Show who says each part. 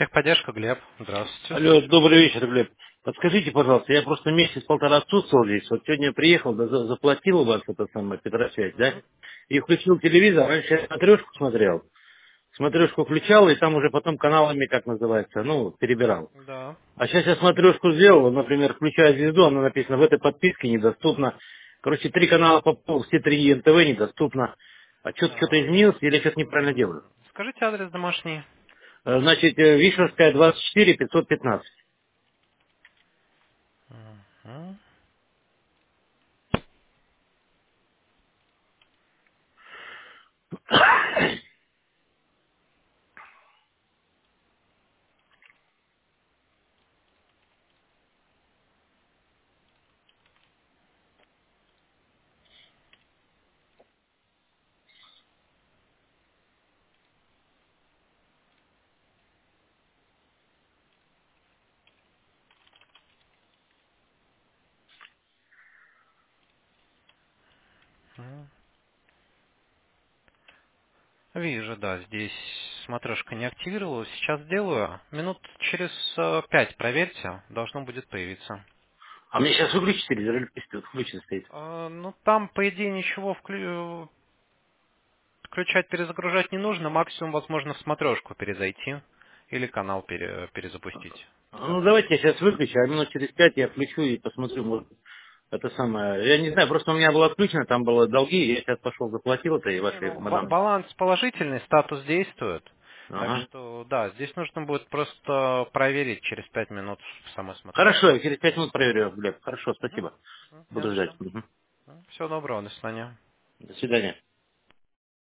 Speaker 1: Техподдержка, Глеб. Здравствуйте,
Speaker 2: Алло,
Speaker 1: слушаю.
Speaker 2: добрый вечер, Глеб. Подскажите, пожалуйста, я просто месяц-полтора отсутствовал здесь. Вот сегодня я приехал, да, заплатил у вас это самое Петросвязь, да?
Speaker 1: Мгм.
Speaker 2: И включил телевизор. Раньше я смотрешку смотрел. Смотрешку включал, и там уже потом каналами, как называется, ну, перебирал.
Speaker 1: Да.
Speaker 2: А сейчас я смотрешку сделал, например, включаю звезду, она написано, в этой подписке недоступно. Короче, 3 канала попал, все 3 НТВ недоступно. А что-то
Speaker 1: Так.
Speaker 2: изменилось или я что-то неправильно делаю?
Speaker 1: Скажите адрес домашний.
Speaker 2: Значит, Вишерская, 24, 515.
Speaker 1: Мгм. Мгм. Вижу, да, здесь смотрешка не активировалась. Сейчас сделаю. Минут через 5 проверьте. Должно будет появиться.
Speaker 2: А мне сейчас выключить телевизор или пусть тут включен стоит?
Speaker 1: Ну, там, по идее, ничего включать, перезагружать не нужно. Максимум, возможно, в смотрешку перезайти. Или канал перезапустить.
Speaker 2: Ну, давайте я сейчас выключу, а минут через 5 я включу и посмотрю, может, это самое. Я не знаю, просто у меня было отключено, там было долги, я сейчас пошел заплатил это, и
Speaker 1: Не,
Speaker 2: вашей
Speaker 1: ну,
Speaker 2: мадам.
Speaker 1: баланс положительный, статус действует. Так
Speaker 2: Ага.
Speaker 1: что, да, здесь нужно будет просто проверить через 5 минут в самой
Speaker 2: Хорошо,
Speaker 1: смотрешке.
Speaker 2: я через 5 минут проверю, Глеб. Хорошо,
Speaker 1: Угу.
Speaker 2: спасибо.
Speaker 1: Не
Speaker 2: Буду
Speaker 1: за
Speaker 2: ждать.
Speaker 1: что.
Speaker 2: Мгм.
Speaker 1: Всего доброго, до свидания.
Speaker 2: До свидания.